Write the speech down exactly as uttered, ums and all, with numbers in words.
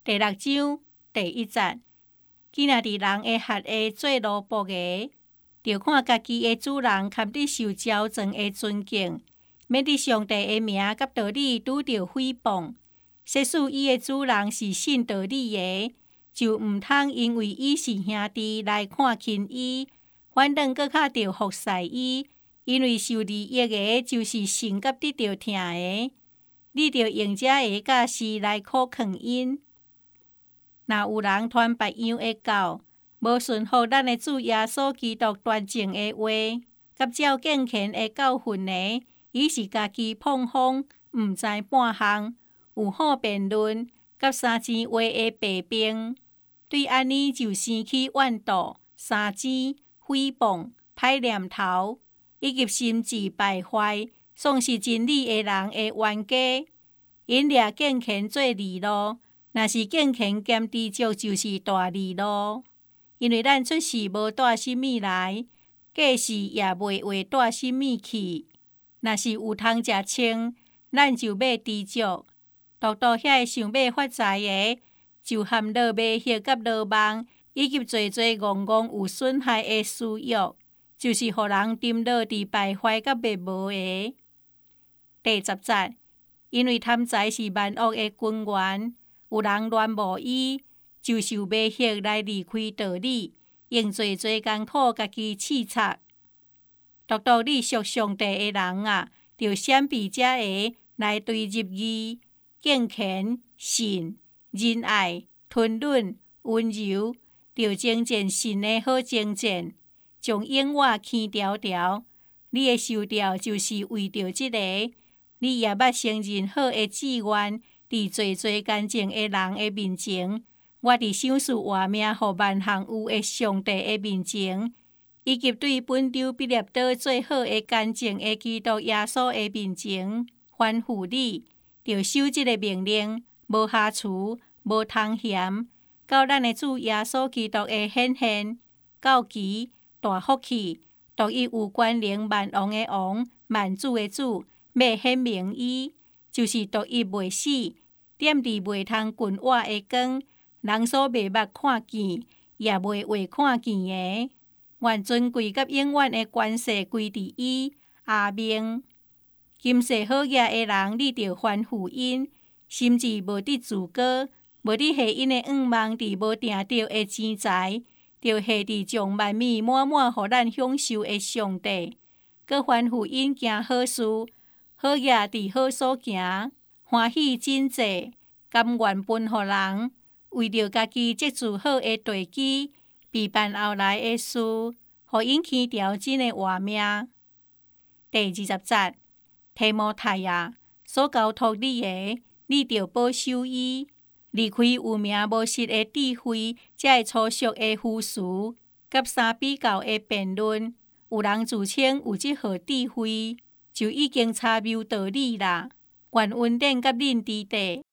第六章第一節，既若佇人的轄下做奴僕的，就看家己的主人堪得受驕縱的尊敬，免佇上帝的名甲道理拄着誹謗。即使伊的主人是信道理的，就毋通因為伊是兄弟來看輕伊，反倒閣較着服侍伊，因為受利益的就是神甲得着疼的。你着用這個教示來苦勸因。若有人傳別樣的教，無順服咱的主耶穌基督端正的話，甲照敬虔的教訓呢，伊是家己碰風，毋知半項，有好辯論，甲三錢話的弊病。對安尼就生起怨妒、三錢、誹謗、歹念頭，以及心智敗壞、喪失真理的人的冤家。因掠敬虔做利路，若是敬虔兼知足，就是大利路。因為咱出世無帶什麼來，過世也袂話帶什麼去。若是有通食穿，咱就要知足。獨獨遐個想要發財的，就含落馬血甲羅網，以及濟濟戇戇有損害的私欲，就是互人沉落佇敗壞甲滅無的。第十節，因為貪財是萬惡的根源，有人戀慕伊，就受馬血來離開道理，用濟濟艱苦家己刺策。獨獨你屬上帝的人啊，就閃避這個來對入義、敬虔、信、仁愛、吞忍、溫柔，就精進神的好精進，將永活牽條條。你的受調就是為着這個，你也捌承認好的志願，佇濟濟乾淨的人的面前，我佇想事活命，互萬項有的上帝的面前，以及對本丟畢業倒最好的乾淨的基督耶穌的面前，吩咐你，就守這個命令，無瑕疵，無通嫌，到咱的主耶穌基督的顯現，到期大福氣，獨一有權能萬王的王，萬主的主，要顯明伊，就是獨一袂死，點佇袂通困活的光，人所袂捌看見，也袂會看見的。願尊貴甲永遠的權勢歸佇伊。阿們。今世好業的人，你着吩咐因，甚至無得自高，無得下因的願望佇無定着的錢財，着下佇將萬物滿滿互咱享受的上帝。閣吩咐因行好事，好業佇好所行，歡喜真濟，甘願分予人，為着家己積聚好的地基，備辦後來的事，互因牽條真的活命。第二十節，提摩太啊，所交託你的，你着保守伊，離開有名無實的智慧，才會粗俗的腐事，甲三比較的辯論。有人自稱有這號智慧，就已經差謬道理啦。願恩典甲恁佇底。